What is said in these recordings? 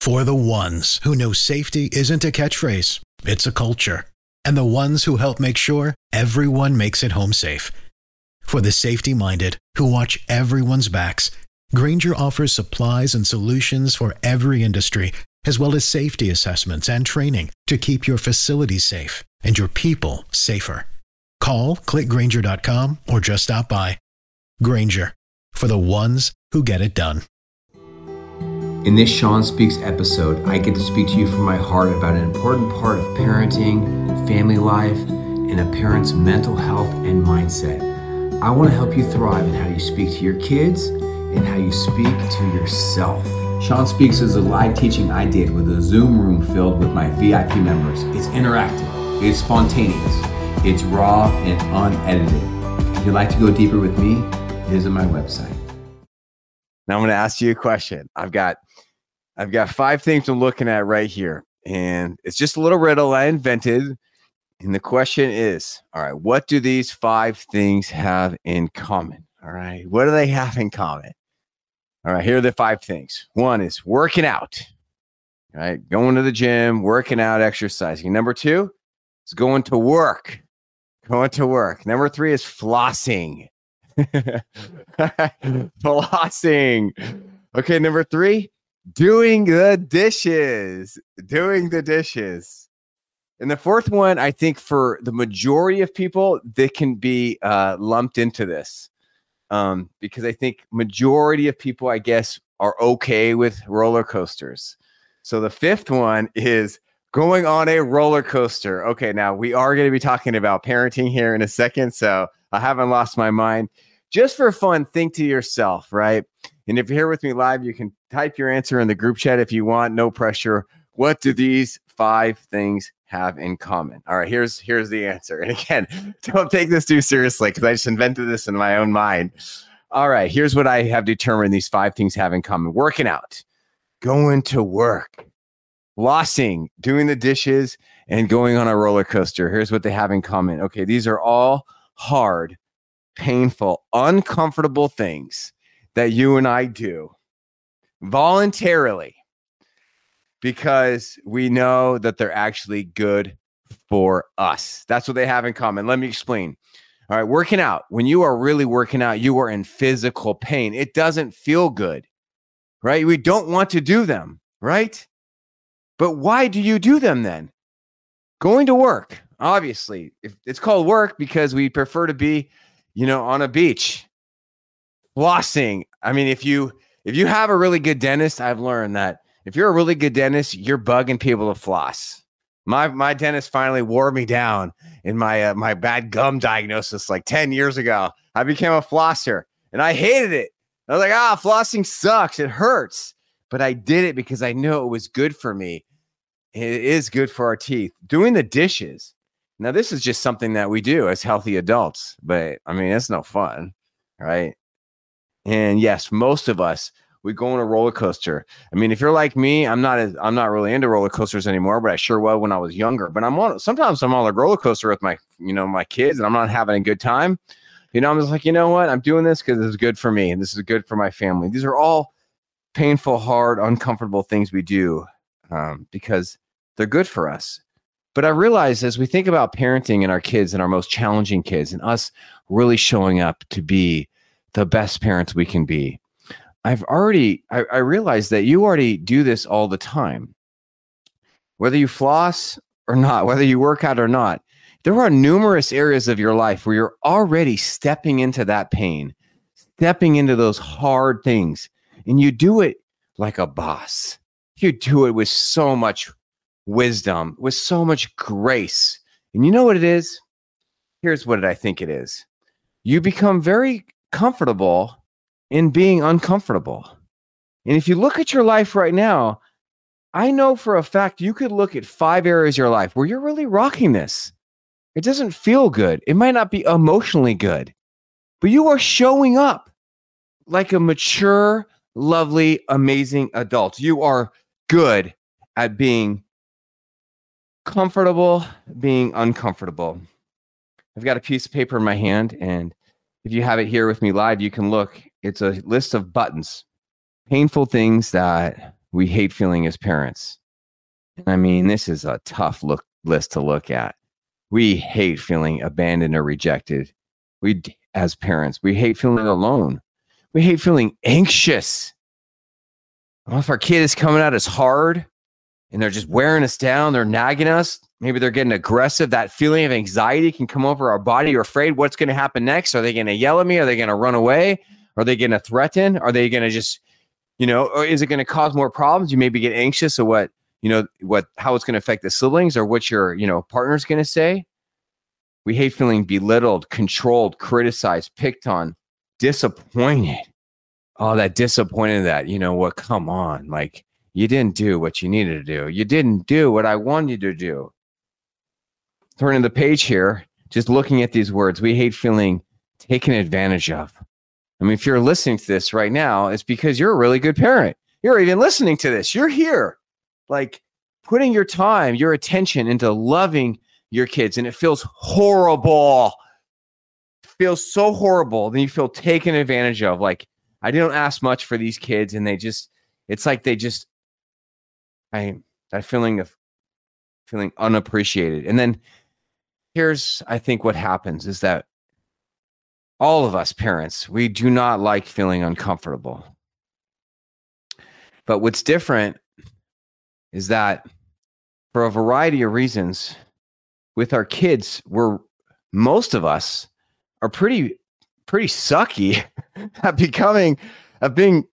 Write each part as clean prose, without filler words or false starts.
For the ones who know safety isn't a catchphrase, it's a culture. And the ones who help make sure everyone makes it home safe. For the safety-minded who watch everyone's backs, Grainger offers supplies and solutions for every industry, as well as safety assessments and training to keep your facilities safe and your people safer. Call, click Grainger.com, or just stop by. Grainger, for the ones who get it done. In this Sean Speaks episode, I get to speak to you from my heart about an important part of parenting, family life, and a parent's mental health and mindset. I want to help you thrive in how you speak to your kids and how you speak to yourself. Sean Speaks is a live teaching I did with a Zoom room filled with my VIP members. It's interactive, it's spontaneous, it's raw and unedited. If you'd like to go deeper with me, visit my website. Now I'm going to ask you a question. I've got 5 things I'm looking at right here, and it's just a little riddle I invented. And the question is, all right, what do these 5 things have in common? All right, what do they have in common? All right, here are the 5 things. 1 is working out, all right, going to the gym, working out, exercising. Number 2 is going to work. Number 3 is flossing. Flossing. Okay, number 3, doing the dishes. And the 4th one, I think for the majority of people, they can be lumped into this because I think majority of people, I guess, are okay with roller coasters. So the 5th one is going on a roller coaster. Okay, now we are going to be talking about parenting here in a second, so I haven't lost my mind. Just for fun, think to yourself, right? And if you're here with me live, you can type your answer in the group chat if you want, no pressure. What do these 5 things have in common? All right, here's the answer. And again, don't take this too seriously because I just invented this in my own mind. All right, here's what I have determined these 5 things have in common. Working out, going to work, flossing, doing the dishes, and going on a roller coaster. Here's what they have in common. Okay, these are all hard, painful, uncomfortable things that you and I do voluntarily because we know that they're actually good for us. That's what they have in common. Let me explain. All right, working out. When you are really working out, you are in physical pain. It doesn't feel good, right? We don't want to do them, right? But why do you do them then? Going to work, obviously. It's called work because we prefer to be on a beach. Flossing. I mean, if you have a really good dentist, I've learned that if you're a really good dentist, you're bugging people to floss. My dentist finally wore me down in my bad gum diagnosis like 10 years ago. I became a flosser and I hated it. I was like, flossing sucks. It hurts. But I did it because I knew it was good for me. It is good for our teeth. Doing the dishes. Now, this is just something that we do as healthy adults, but I mean, it's no fun, right? And yes, most of us, we go on a roller coaster. I mean, if you're like me, I'm not really into roller coasters anymore, but I sure was when I was younger. But sometimes I'm on a roller coaster with my kids, and I'm not having a good time. I'm just like, you know what? I'm doing this because this is good for me, and this is good for my family. These are all painful, hard, uncomfortable things we do because they're good for us. But I realize as we think about parenting and our kids and our most challenging kids and us really showing up to be the best parents we can be, I realize that you already do this all the time. Whether you floss or not, whether you work out or not, there are numerous areas of your life where you're already stepping into that pain, stepping into those hard things, and you do it like a boss. You do it with so much wisdom, with so much grace. And you know what it is? Here's what I think it is. You become very comfortable in being uncomfortable. And if you look at your life right now, I know for a fact you could look at 5 areas of your life where you're really rocking this. It doesn't feel good. It might not be emotionally good, but you are showing up like a mature, lovely, amazing adult. You are good at being comfortable, being uncomfortable. I've got a piece of paper in my hand, and if you have it here with me live, you can look. It's a list of buttons, painful things that we hate feeling as parents. I mean, this is a tough list to look at. We hate feeling abandoned or rejected. As parents, we hate feeling alone. We hate feeling anxious. Well, if our kid is coming at us hard and they're just wearing us down, they're nagging us, maybe they're getting aggressive, that feeling of anxiety can come over our body. You're afraid what's going to happen next. Are they going to yell at me? Are they going to run away? Are they going to threaten? Are they going to just, or is it going to cause more problems? You maybe get anxious of how it's going to affect the siblings or what your, partner's going to say. We hate feeling belittled, controlled, criticized, picked on, disappointed. Oh, that disappointed that, come on. Like, you didn't do what you needed to do. You didn't do what I wanted you to do. Turning the page here, just looking at these words, we hate feeling taken advantage of. I mean, if you're listening to this right now, it's because you're a really good parent. You're even listening to this. You're here, like putting your time, your attention into loving your kids. And it feels horrible. It feels so horrible. Then you feel taken advantage of. Like, I didn't ask much for these kids. And that feeling of feeling unappreciated. And then here's, I think, what happens is that all of us parents, we do not like feeling uncomfortable. But what's different is that for a variety of reasons, with our kids, most of us are pretty sucky at being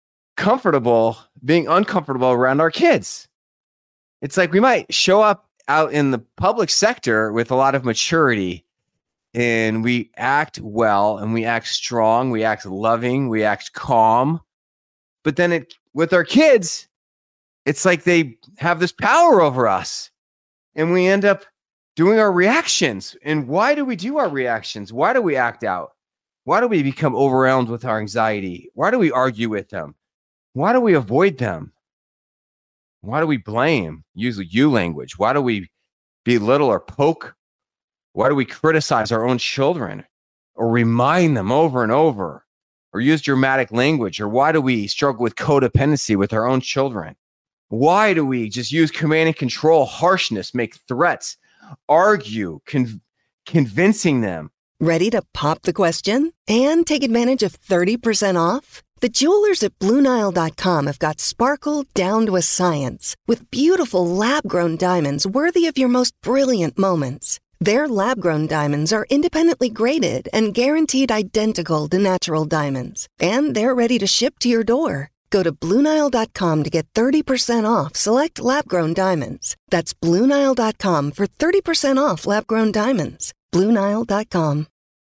uncomfortable around our kids. It's like we might show up out in the public sector with a lot of maturity, and we act well, and we act strong, we act loving, we act calm. But then with our kids, it's like they have this power over us, and we end up doing our reactions. And why do we do our reactions? Why do we act out? Why do we become overwhelmed with our anxiety? Why do we argue with them? Why do we avoid them? Why do we blame? Use you language. Why do we belittle or poke? Why do we criticize our own children or remind them over and over or use dramatic language? Or why do we struggle with codependency with our own children? Why do we just use command and control, harshness, make threats, argue, convincing them? Ready to pop the question and take advantage of 30% off? The jewelers at BlueNile.com have got sparkle down to a science with beautiful lab-grown diamonds worthy of your most brilliant moments. Their lab-grown diamonds are independently graded and guaranteed identical to natural diamonds, and they're ready to ship to your door. Go to BlueNile.com to get 30% off select lab-grown diamonds. That's BlueNile.com for 30% off lab-grown diamonds. BlueNile.com.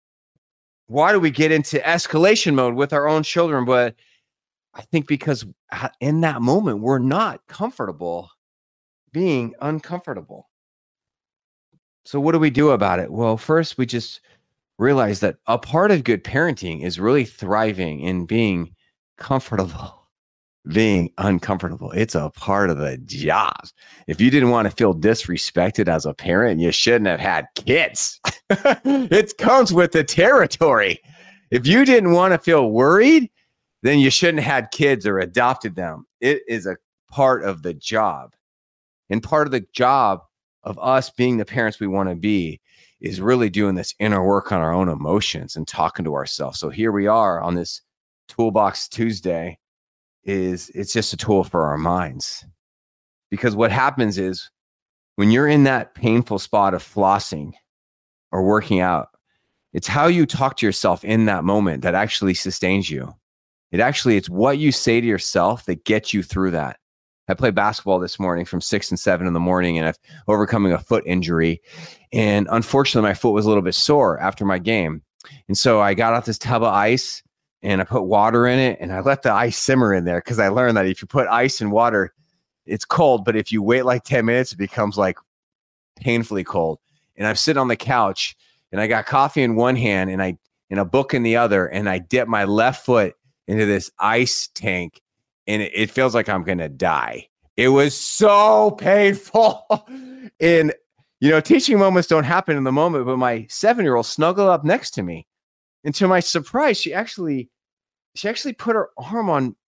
Why do we get into escalation mode with our own children? But I think because in that moment, we're not comfortable being uncomfortable. So what do we do about it? Well, first, we just realize that a part of good parenting is really thriving in being comfortable. Being uncomfortable. It's a part of the job. If you didn't want to feel disrespected as a parent, you shouldn't have had kids. It comes with the territory. If you didn't want to feel worried, then you shouldn't have had kids or adopted them. It is a part of the job. And part of the job of us being the parents we want to be is really doing this inner work on our own emotions and talking to ourselves. So here we are on this Toolbox Tuesday. It's just a tool for our minds. Because what happens is when you're in that painful spot of flossing or working out, it's how you talk to yourself in that moment that actually sustains you. It's what you say to yourself that gets you through that. I played basketball this morning from 6 and 7 in the morning, and I've overcoming a foot injury. And unfortunately, my foot was a little bit sore after my game. And so I got out this tub of ice and I put water in it, and I let the ice simmer in there because I learned that if you put ice in water, it's cold. But if you wait like 10 minutes, it becomes like painfully cold. And I'm sitting on the couch, and I got coffee in one hand and a book in the other, and I dip my left foot into this ice tank, and it feels like I'm going to die. It was so painful. And, teaching moments don't happen in the moment, but my 7-year-old snuggled up next to me. And to my surprise, she actually put her arm on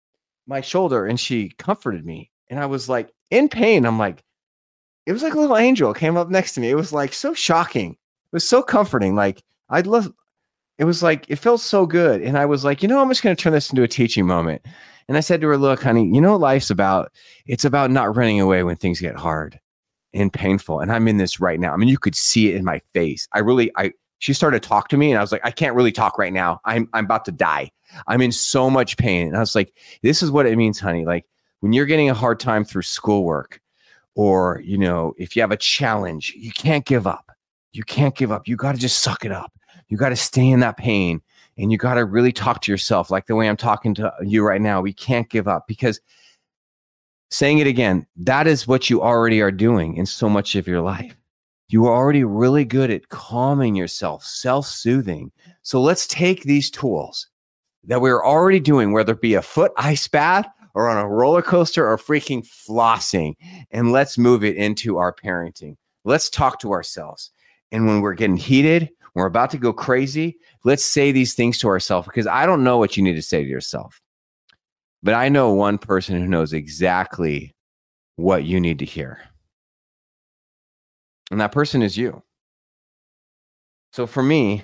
my shoulder and she comforted me. And I was like in pain. I'm like, it was like a little angel came up next to me. It was like so shocking. It was so comforting. Like it was like, it felt so good. And I was like, I'm just going to turn this into a teaching moment. And I said to her, look, honey, life's about, it's about not running away when things get hard and painful. And I'm in this right now. I mean, you could see it in my face. She started to talk to me and I was like, I can't really talk right now. I'm about to die. I'm in so much pain. And I was like, this is what it means, honey. Like when you're getting a hard time through schoolwork or, if you have a challenge, you can't give up. You can't give up. You got to just suck it up. You got to stay in that pain and you got to really talk to yourself like the way I'm talking to you right now. We can't give up because saying it again, that is what you already are doing in so much of your life. You are already really good at calming yourself, self-soothing. So let's take these tools that we're already doing, whether it be a foot ice bath or on a roller coaster or freaking flossing, and let's move it into our parenting. Let's talk to ourselves. And when we're getting heated, we're about to go crazy, let's say these things to ourselves because I don't know what you need to say to yourself. But I know one person who knows exactly what you need to hear. And that person is you. So for me,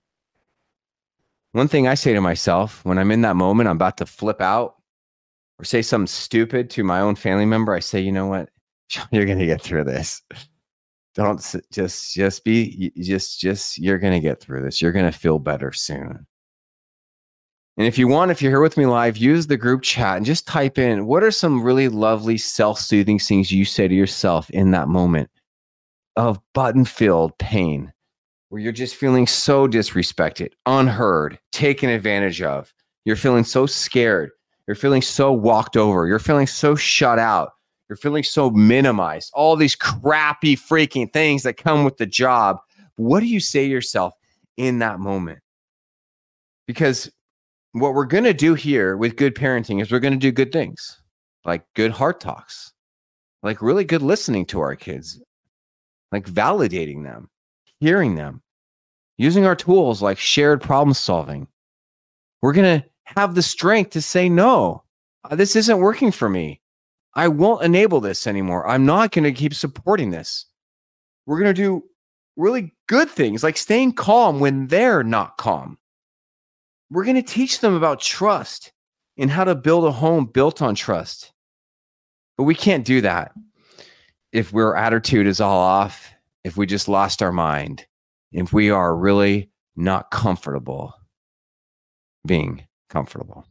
one thing I say to myself when I'm in that moment, I'm about to flip out or say something stupid to my own family member, I say, you know what? You're going to get through this. Don't just you're going to get through this. You're going to feel better soon. And if you're here with me live, use the group chat and just type in, what are some really lovely self-soothing things you say to yourself in that moment of button-filled pain, where you're just feeling so disrespected, unheard, taken advantage of. You're feeling so scared. You're feeling so walked over. You're feeling so shut out. You're feeling so minimized. All these crappy freaking things that come with the job. What do you say to yourself in that moment? Because what we're going to do here with good parenting is we're going to do good things, like good heart talks, like really good listening to our kids, like validating them, hearing them, using our tools like shared problem solving. We're going to have the strength to say, no, this isn't working for me. I won't enable this anymore. I'm not going to keep supporting this. We're going to do really good things like staying calm when they're not calm. We're going to teach them about trust and how to build a home built on trust. But we can't do that if our attitude is all off, if we just lost our mind, if we are really not comfortable being comfortable.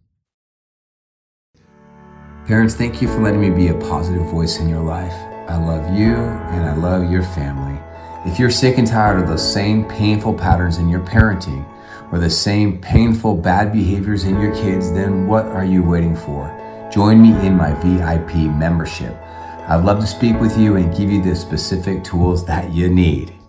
Parents, thank you for letting me be a positive voice in your life. I love you and I love your family. If you're sick and tired of those same painful patterns in your parenting or the same painful bad behaviors in your kids, then what are you waiting for? Join me in my VIP membership. I'd love to speak with you and give you the specific tools that you need